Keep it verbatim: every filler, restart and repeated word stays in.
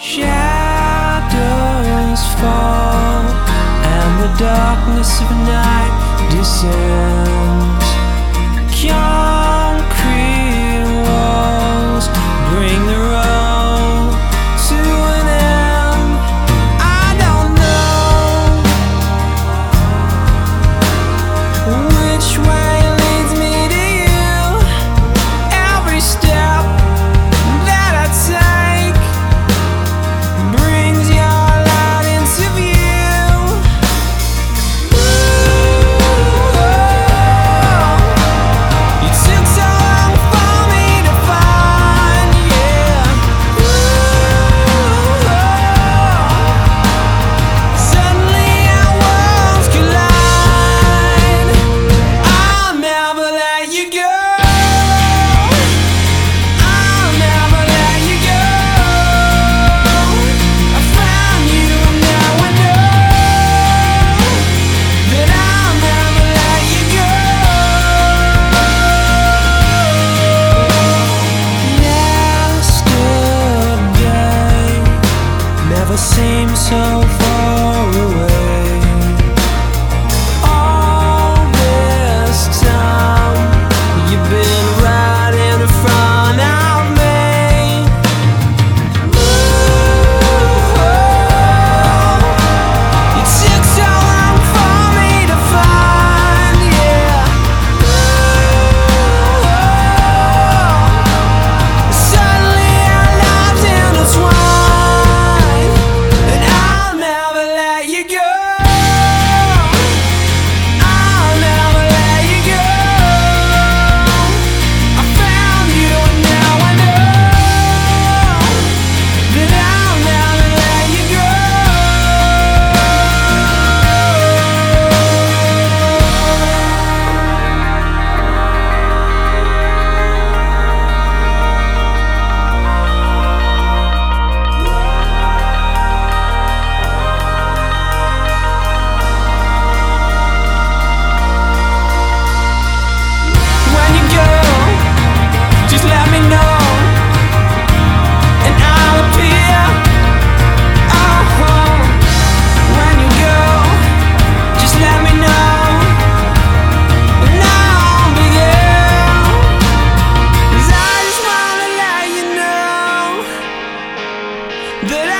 Shadows fall and the darkness of night descends. Concrete walls bring the road to an end. I don't know which way leads me to you. Every step that I take brings your light into view. Ooh, you took so long for me to find, yeah. Ooh, suddenly our worlds collide. I'll never let you go. I'll never let you go. I found you and now I know that I'll never let you go. Yesterday never seemed so far away. All this time you've been right in front of me. Ooh, you took so long for me to find, yeah. Ooh, suddenly our lives intertwine, and I'll never let you go. I'll never let you go. I found you and now I know that I'll never let you go. When you go, just let me know, and I'll appear. Oh, when you go, just let me know, and I'll be there. 'Cause I just wanna let you know that